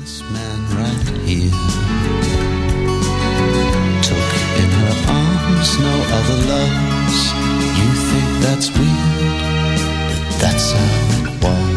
This man right here took in her arms no other loves. You think that's weird, but that's how it was.